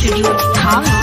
Studio Thama.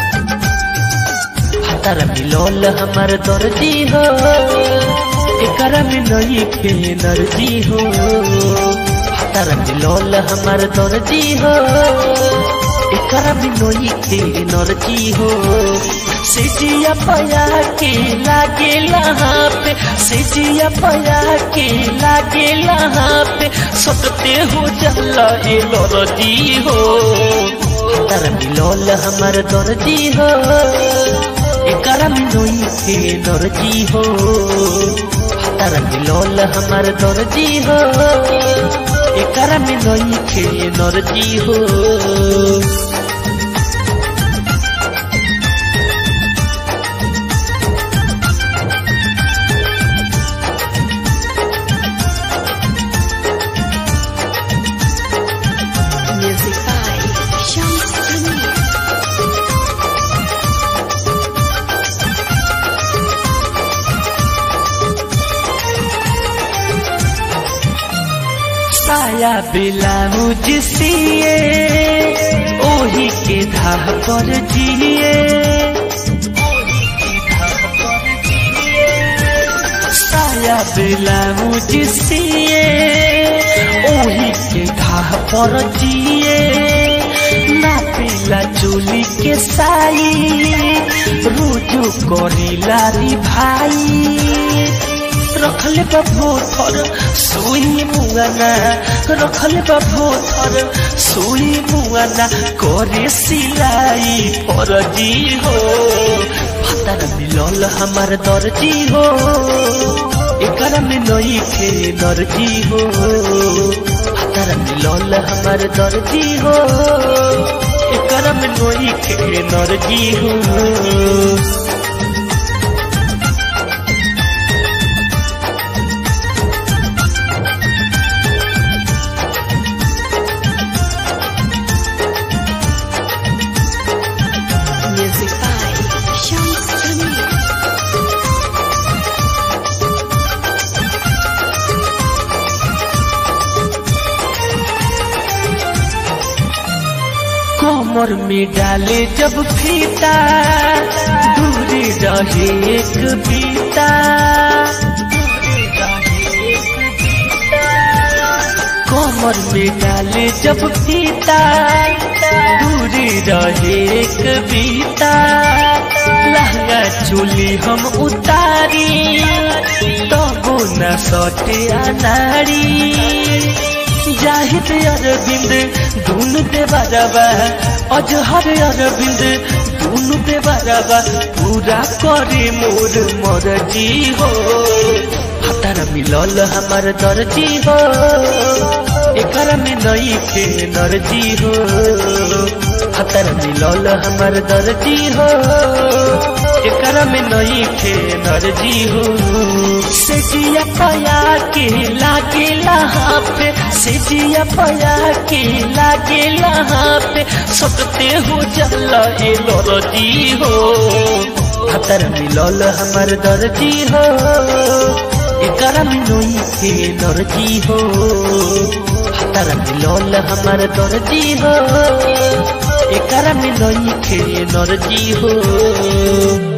हतर मिलोल हमर दर्जी हो एकरा में नई के नर्जी हो हतर मिलोल हमर दर्जी हो एकरा में नई के नर्जी हो सिजिया पया के लागे लहाँ पे सिजिया पया के लागे लहाँ पे सकते हो जल्ला ए लर्जी हो हतर मिलोल हमर दर्जी हो एकरा में नई के नर्जी हो हतर मिलोल हमर दर्जी हो एकरा में नई के नर्जी हो Music by Shams Jamil. साया ब्लाउज सिए ओही के धाह पर जिए साया ब्लाउज सिए ओही के धाह पर जिए ना पीला चोली के साई रोजो करीला री भाई रखले भोथर सुई मुआना रखले भोथर सुई मुआना करे सिलाई फरजी हो हतर मिलोल हमर दर्जी हो एकरा में नई के नर्जी हो हतर मिलोल हमर दर्जी हो एकरा में नई के नर्जी हो Music by Shams Jamil. कमर में डाले जब फीता दूरी रहे एक बीता कमर में डाले जब फीता दूरी रहे एक बीता लहंगा चोली हम उतारी तबो न सटे अनाड़ी जाहिद अरविंद दुनु पे बराबा अजहर अरविंद दुनु पे बराबा पूरा करे मोर मर्जी हो हतर मिलल हमर दर्जी हो एकरा में नई के नर्जी हो हतर मिलल हमर दर्जी हो एकरा में नई के नर्जी हो सेजिया पया के लागे लहाँ पे सेजिया पया के लागे लहाँ पे सकते हो जल्ला ए लर्जी हो हतर मिलल हमर दर्जी हो एकरा में नई के नर्जी हो हतर मिलल हमर दर्जी हो एकरा में नई के नर्जी हो।